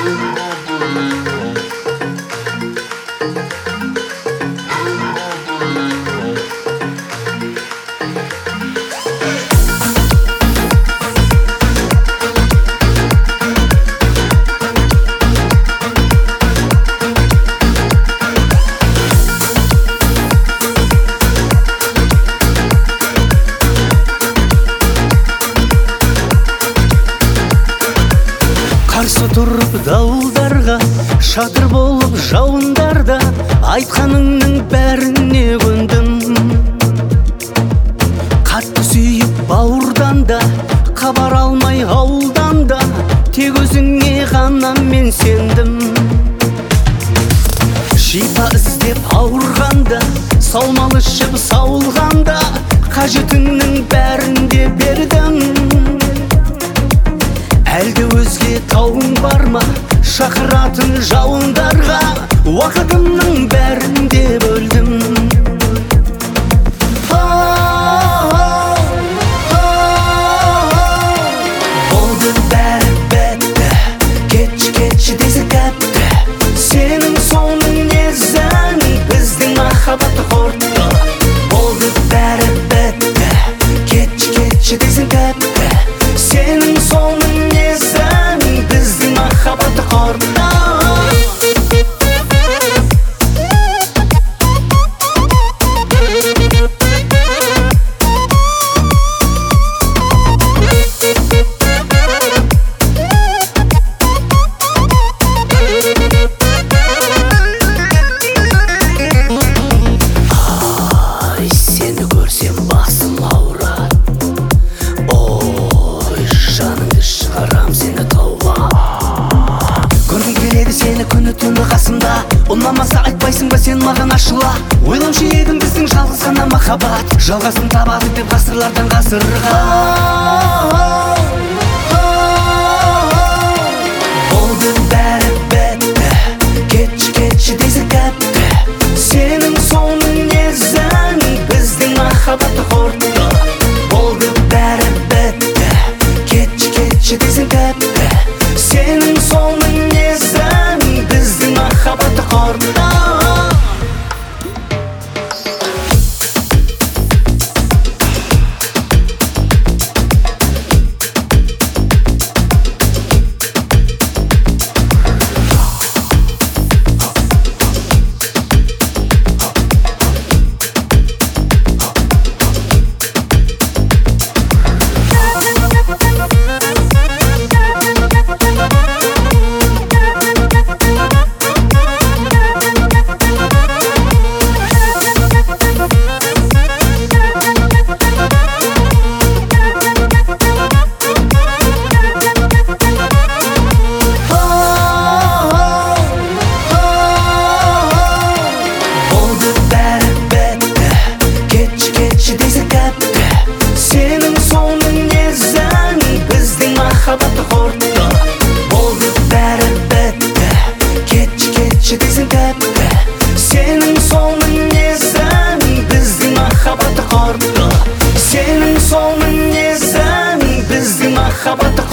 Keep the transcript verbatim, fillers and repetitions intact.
Қарсы тұрып дауылдарға, шатыр болып жауындарда, айтқаныңның бәріне көндім. Қатты сүйіп бауырдан да, хабар алмай ауылдан да, тек өзіңе ғана мен сендім. Шипа іздеп ауырғанда, саумал ішіп сауылғанда, қажетіңнің бәрін де бердім. Әлде өзге тауың бар ма, шақыратын жауындарға, уақытымның бәрін де бөлдім. Болды бәрі бітті, кетші кетші десек әпті, сенің соңың не зән, біздің махаббаты құртты. Болды бәрі бітті, кетші кетші десек әпті, сенің соңың ұнамаса айтпайсың ба сен маған ашыла? Ойлаушы едім біздің жалғыз ғана махаббат жалғасын табады деп ғасырлардан ғасырға. Болды бәрі бітті, кетші кетші десек әпті, сенің соңың не зән, біздің махаббаты құртты. Болды бәрі бітті, кетші кетші десек әпті, сенің соңың не зән, біздің махаббаты құртты. Махаббаты құртты. Болды бәрі бітті, кетші кетші десек әпті, сенің соңың не зән, біздің махаббаты құртты. Сенің соңың не зән, біздің махаббаты